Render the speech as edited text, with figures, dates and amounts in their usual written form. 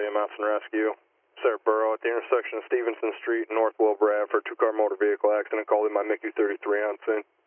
EMS and Rescue. Sarah Burrow at the intersection of Stevenson Street and North Wilbur Ave for a two-car motor vehicle accident. Call in my MICU 33 on scene.